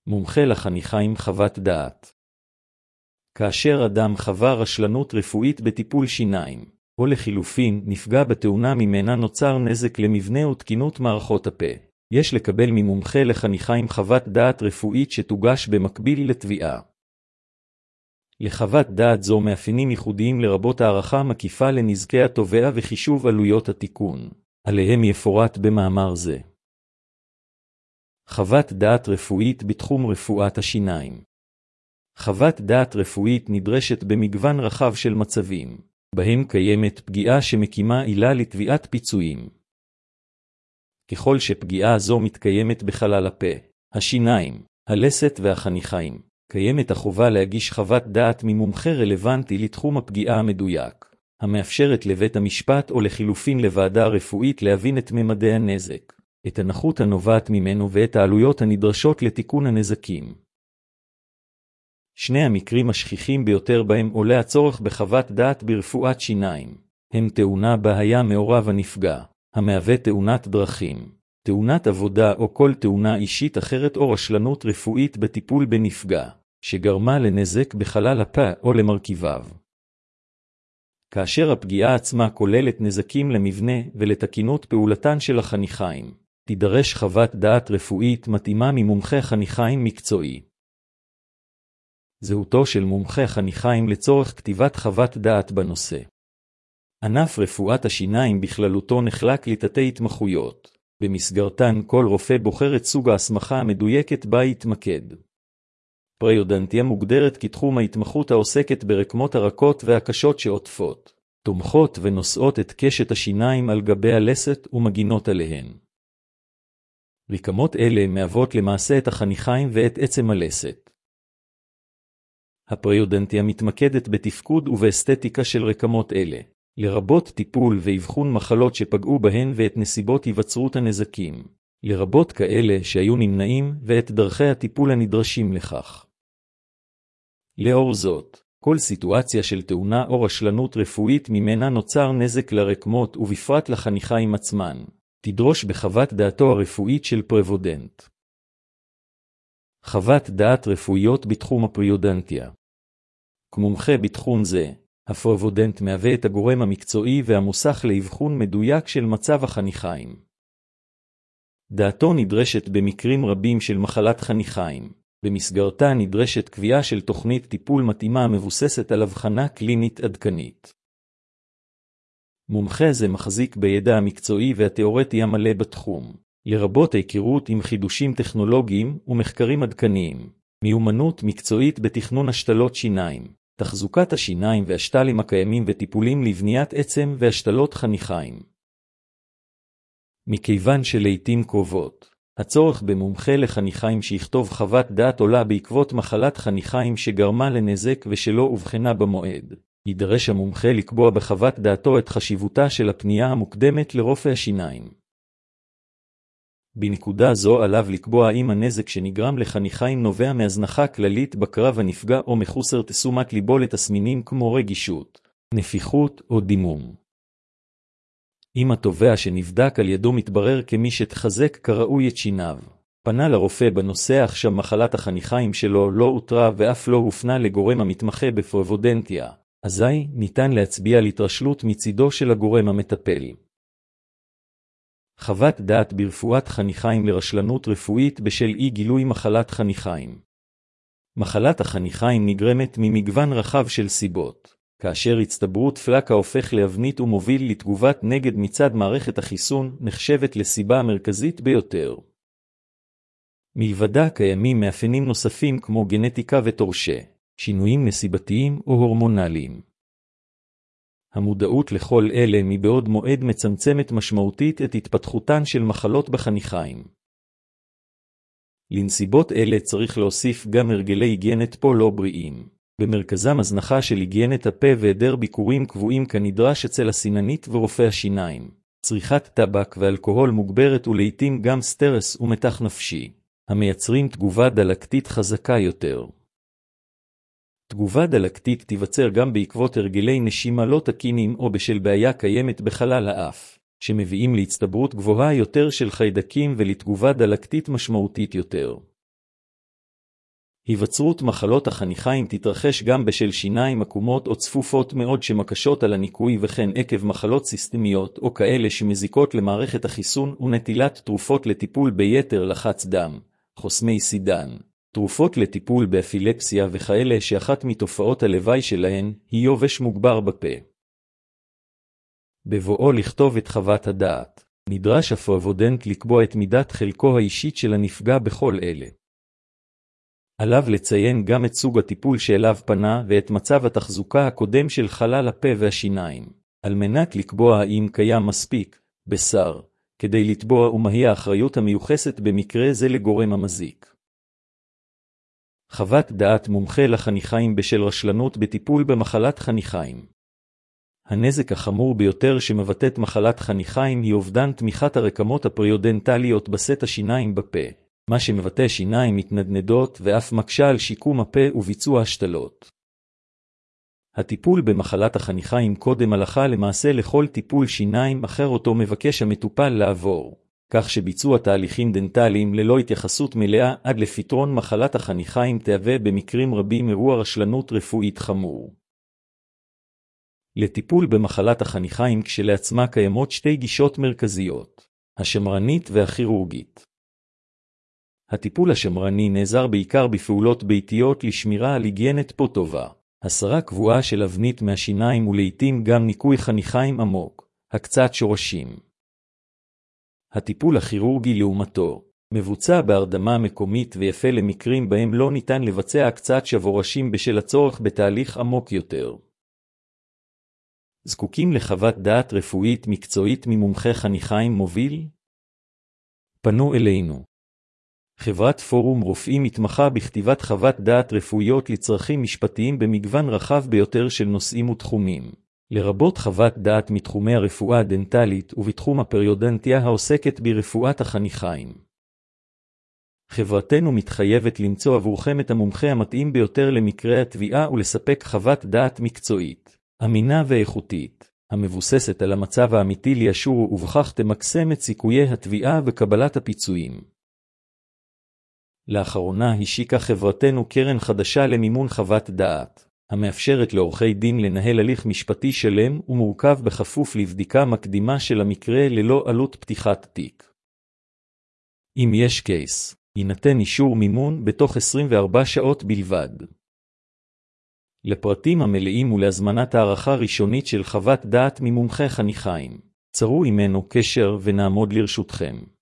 מומחה לחניכיים חוות דעת. כאשר אדם חווה רשלנות רפואית בטיפול שיניים, או לחילופין נפגע בתאונה ממנה נוצר נזק למבנה ותקינות מערכות הפה, יש לקבל ממומחה לחניכיים חוות דעת רפואית שתוגש במקביל לתביעה. לחוות דעת זו מאפיינים ייחודיים לרבות הערכה מקיפה לנזקי התובע וחישוב עלויות התיקון, עליהם יפורט במאמר זה. חוות דעת רפואית בתחום רפואת השיניים. חוות דעת רפואית נדרשת במגוון רחב של מצבים, בהם קיימת פגיעה שמקימה עילה לתביעת פיצויים. ככל שפגיעה זו מתקיימת בחלל הפה, השיניים, הלסת והחניכיים, קיימת החובה להגיש חוות דעת ממומחה רלוונטי לתחום הפגיעה המדויק, המאפשרת לבית המשפט או לחילופין לוועדה רפואית להבין את ממדי הנזק, את הנכות הנובעת ממנו ואת העלויות הנדרשות לתיקון הנזקים. שני המקרים השכיחים ביותר בהם עולה הצורך בחוות דעת ברפואת שיניים, הם תאונה בה היה מעורב הנפגע, המהווה תאונת דרכים, תאונת עבודה או כל תאונה אישית אחרת או רשלנות רפואית בטיפול בנפגע, שגרמה לנזק בחלל הפה או למרכיביו. כאשר הפגיעה עצמה כוללת נזקים למבנה ולתקינות פעולתן של החניכיים, תידרש חוות דעת רפואית מתאימה ממומחה חניכיים מקצועי. זהותו של מומחה חניכיים לצורך כתיבת חוות דעת בנושא. ענף רפואת השיניים בכללותו נחלק לתתי התמחויות, במסגרתן כל רופא בוחר את סוג ההסמכה המדויקת בה יתמקד. פריודנטיה מוגדרת כתחום ההתמחות העוסקת ברקמות הרכות והקשות שעוטפות, תומכות ונושאות את קשת השיניים על גבי הלסת ומגינות עליהן. רקמות אלה מהוות למעשה את החניכיים ואת עצם הלסת. הפריודנטיה מתמקדת בתפקוד ובאסתטיקה של רקמות אלה, לרבות טיפול ואבחון מחלות שפגעו בהן ואת נסיבות היווצרות הנזקים, לרבות כאלה שהיו נמנעים ואת דרכי הטיפול הנדרשים לכך. לאור זאת, כל סיטואציה של תאונה או רשלנות רפואית ממנה נוצר נזק לרקמות ובפרט לחניכיים עצמן, תדרוש בחוות דעתו הרפואית של פריודנט. חוות דעת רפואיות בתחום הפריודנטיה. כמומחה בתחום זה, הפריודנט מהווה את הגורם המקצועי והמוסך לאבחון מדויק של מצב החניכיים. דעתו נדרשת במקרים רבים של מחלת חניכיים, במסגרתה נדרשת קביעה של תוכנית טיפול מתאימה המבוססת על הבחנה קלינית עדכנית. מומחה זה מחזיק בידע המקצועי והתיאורטי המלא בתחום, לרבות היכרות עם חידושים טכנולוגיים ומחקרים עדכניים, מיומנות מקצועית בתכנון השתלות שיניים, תחזוקת השיניים והשתלים הקיימים וטיפולים לבניית עצם והשתלות חניכיים. מכיוון שלעיתים קרובות, הצורך במומחה לחניכיים שיכתוב חוות דעת עולה בעקבות מחלת חניכיים שגרמה לנזק ושלא הובחנה במועד, יידרש המומחה לקבוע בחוות דעתו את חשיבותה של הפנייה המוקדמת לרופא השיניים. בנקודה זו עליו לקבוע אם הנזק שנגרם לחניכיים נובע מהזנחה כללית בקרב הנפגע או מחוסר תשומת ליבו לתסמינים כמו רגישות, נפיחות או דימום. אם התובע שנבדק על ידו מתברר כמי שתחזק כראוי את שיניו, פנה לרופא בנושא אך שמחלת החניכיים שלו לא אותרה ואף לא הופנה לגורם המתמחה בפריודנטיה, אזי ניתן להצביע על התרשלות מצידו של הגורם המטפל. חוות דעת ברפואת חניכיים לרשלנות רפואית בשל אי גילוי מחלת חניכיים. מחלת החניכיים נגרמת ממגוון רחב של סיבות, כאשר הצטברות פלקה הופך לאבנית ומוביל לתגובת נגד מצד מערכת החיסון נחשבת לסיבה המרכזית ביותר. מלבדה קיימים מאפיינים נוספים כמו גנטיקה ותורשה, שינויים נסיבתיים או הורמונליים. המודעות לכל אלה מבעוד מועד מצמצמת משמעותית את התפתחותן של מחלות בחניכיים. לנסיבות אלה צריך להוסיף גם הרגלי היגיינת פה לא בריאים, במרכזם הזנחה של היגיינת הפה והיעדר ביקורים קבועים כנדרש אצל הסיננית ורופא השיניים, צריכת טבק ואלכוהול מוגברת ולעיתים גם סטרס ומתח נפשי, המייצרים תגובה דלקתית חזקה יותר. תגובה דלקתית תיווצר גם בעקבות הרגלי נשימה לא תקינים או בשל בעיה קיימת בחלל האף, שמביאים להצטברות גבוהה יותר של חיידקים ולתגובה דלקתית משמעותית יותר. היווצרות מחלות החניכיים תתרחש גם בשל שיניים עקומות או צפופות מאוד שמקשות על הניקוי וכן עקב מחלות סיסטמיות או כאלה שמזיקות למערכת החיסון ונטילת תרופות לטיפול ביתר לחץ דם, חוסמי סידן, תרופות לטיפול באפילפסיה וכאלה שאחת מתופעות הלוואי שלהן היא יובש מוגבר בפה. בבואו לכתוב את חוות הדעת, נדרש הפרבודנט לקבוע את מידת חלקו האישית של הנפגע בכל אלה. עליו לציין גם את סוג הטיפול שאליו פנה ואת מצב התחזוקה הקודם של חלל הפה והשיניים, על מנת לקבוע האם קיים מספיק בשר, כדי לתבוע ומהי האחריות המיוחסת במקרה זה לגורם המזיק. חוות דעת מומחה לחניכיים בשל רשלנות בטיפול במחלת חניכיים. הנזק החמור ביותר שמבטאת מחלת חניכיים היא אובדן תמיכת הרקמות הפריודנטליות בסט השיניים בפה, מה שמבטא שיניים מתנדנדות ואף מקשה על שיקום הפה וביצוע השתלות. הטיפול במחלת החניכיים קודם הלכה למעשה לכל טיפול שיניים אחר אותו מבקש המטופל לעבור, כך שביצוע תהליכים דנטליים ללא התייחסות מלאה עד לפתרון מחלת החניכיים תהווה במקרים רבים אירוע רשלנות רפואית חמור. לטיפול במחלת החניכיים כשלעצמה קיימות שתי גישות מרכזיות, השמרנית והכירורגית. הטיפול השמרני נעזר בעיקר בפעולות ביתיות לשמירה על היגיינת פה טובה, הסרה קבועה של אבנית מהשיניים ולעיתים גם ניקוי חניכיים עמוק, הקצת שורשים. הטיפול הכירורגי לעומתו, מבוצע בהרדמה מקומית ויפה למקרים בהם לא ניתן לבצע הקצת שורשים בשל הצורך בתהליך עמוק יותר. זקוקים לחוות דעת רפואית מקצועית ממומחה חניכיים מוביל? פנו אלינו. חברת פורום רופאים מתמחה בכתיבת חוות דעת רפואיות לצרכים משפטיים במגוון רחב ביותר של נושאים ותחומים, לרבות חוות דעת מתחומי הרפואה הדנטלית ובתחום הפריודנטיה העוסקת ברפואת החניכיים. חברתנו מתחייבת למצוא עבורכם את המומחה המתאים ביותר למקרה התביעה ולספק חוות דעת מקצועית, אמינה ואיכותית, המבוססת על המצב האמיתי לישור ובכך תמקסם את סיכויי התביעה וקבלת הפיצויים. לאחרונה השיקה חברתנו קרן חדשה למימון חוות דעת, המאפשרת לעורכי דין לנהל הליך משפטי שלם ומורכב בכפוף לבדיקה מקדימה של המקרה ללא עלות פתיחת תיק. אם יש קייס, יינתן אישור מימון בתוך 24 שעות בלבד. לפרטים המלאים ולהזמנת הערכה ראשונית של חוות דעת ממומחה חניכיים, צרו עמנו קשר ונעמוד לרשותכם.